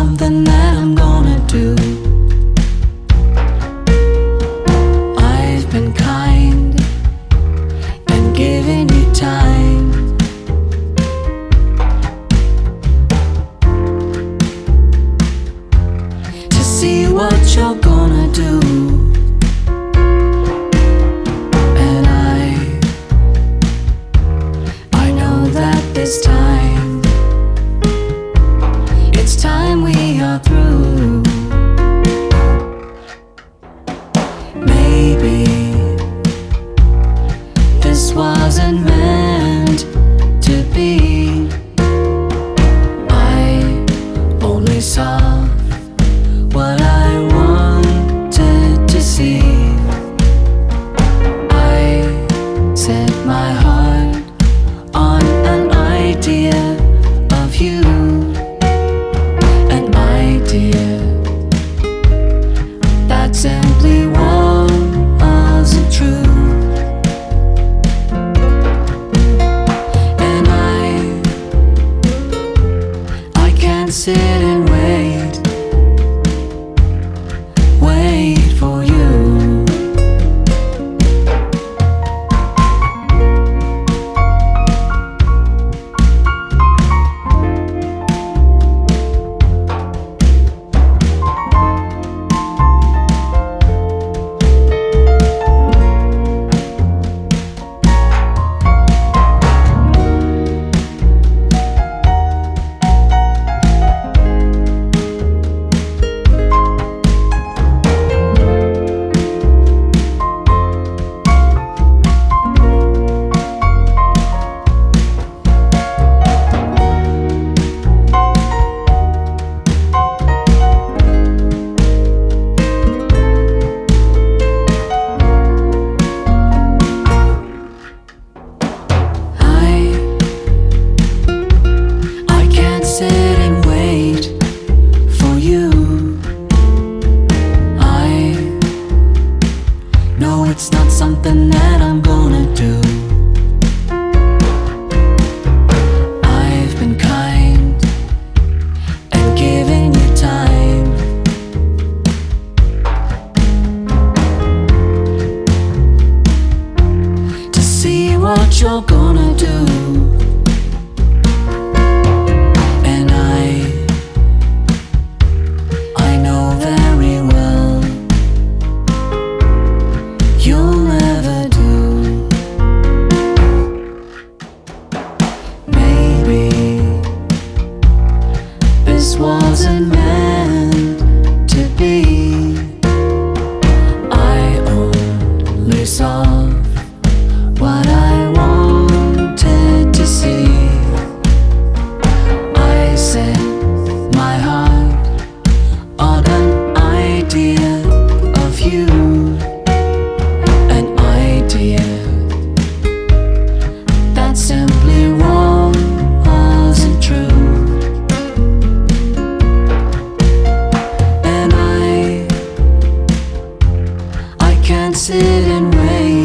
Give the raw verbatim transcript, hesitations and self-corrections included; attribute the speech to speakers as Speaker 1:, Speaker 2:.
Speaker 1: something that I'm gonna do. I've been kind and giving you time to see what you're gonna do. And I, I know that this time, it's time we are through. Maybe this wasn't meant to be. I only saw what I wanted to see. I set my heart on an idea of you, an idea that simply wasn't true. And I, I can't sit and wait, wait for you. It's not something that I'm gonna do. I've been kind and giving you time to see what you're gonna do. And I, I know very well you'll never do. Maybe this wasn't meant to be. I only saw what I wanted to see. I set my heart on an idea of you, that simply wasn't true. And I, I can't sit and wait.